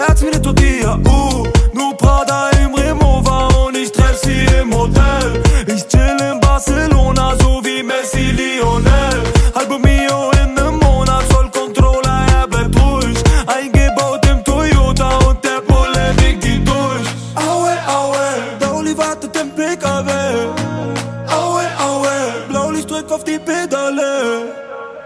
Herz wie ne Tortilla, nur Prada im Remover und ich treff sie im Hotel. Ich chill in Barcelona, so wie Messi, Lionel. Halbo Mio in nem Monat, Zollcontroller, er bleibt ruhig. Eingebaut im Toyota und der Bulle winkt ihn durch. Aue, aue, der Uli wartet im PKW.